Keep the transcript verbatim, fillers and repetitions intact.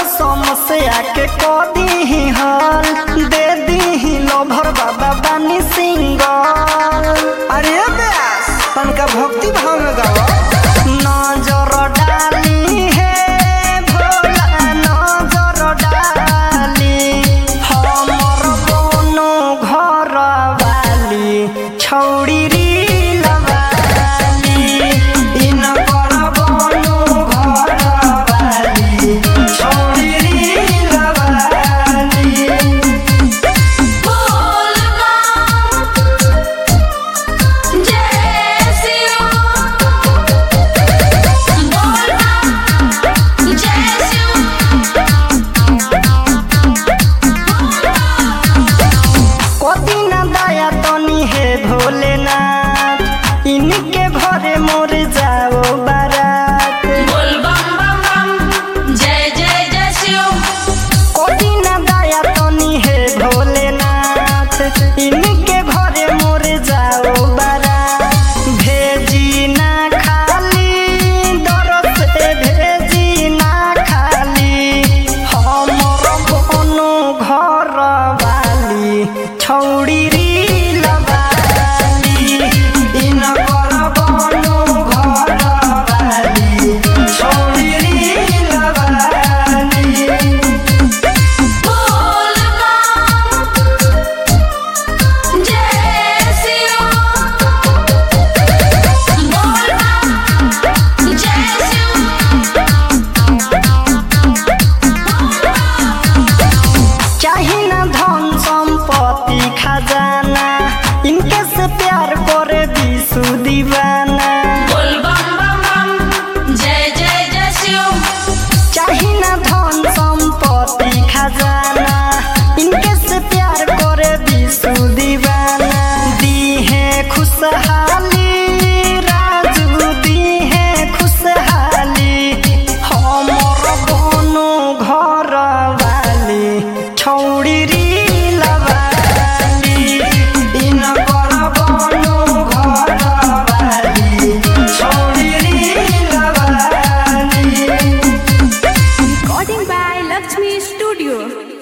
समस्या के कदी हल दे दी लोभर बाबा बानी सिंगल। अरे व्यास तनका भक्ति भाव में गावा। नजर डाली है भोला नजर डाली हमर कोनो घर वाली छौड़ी रील वाली इन पर कोनो घर वाली छौड़ी रील वाली। भोलेनाथ इनके घरे मोर जाओ बारात बोल बम बम बम जय जय जय शिव। कोई ना दया तनी है भोलेनाथ इनके घरे मोर जाओ बारात। भेजी ना खाली दर से भेजी ना खाली हमर कोनो घर वाली छौड़ी खजाना इनके से प्यार करे दिसु दीवाना। बोल बम बम बम जय जय जय शिव। चाही ना धन संपत्ति खजाना इनके से प्यार करे दिसु दीवाना। दी है खुशहाली राजू दी है खुशहाली हमर कोनो घर वाली छौड़ी Recording by Lakshmi Studio.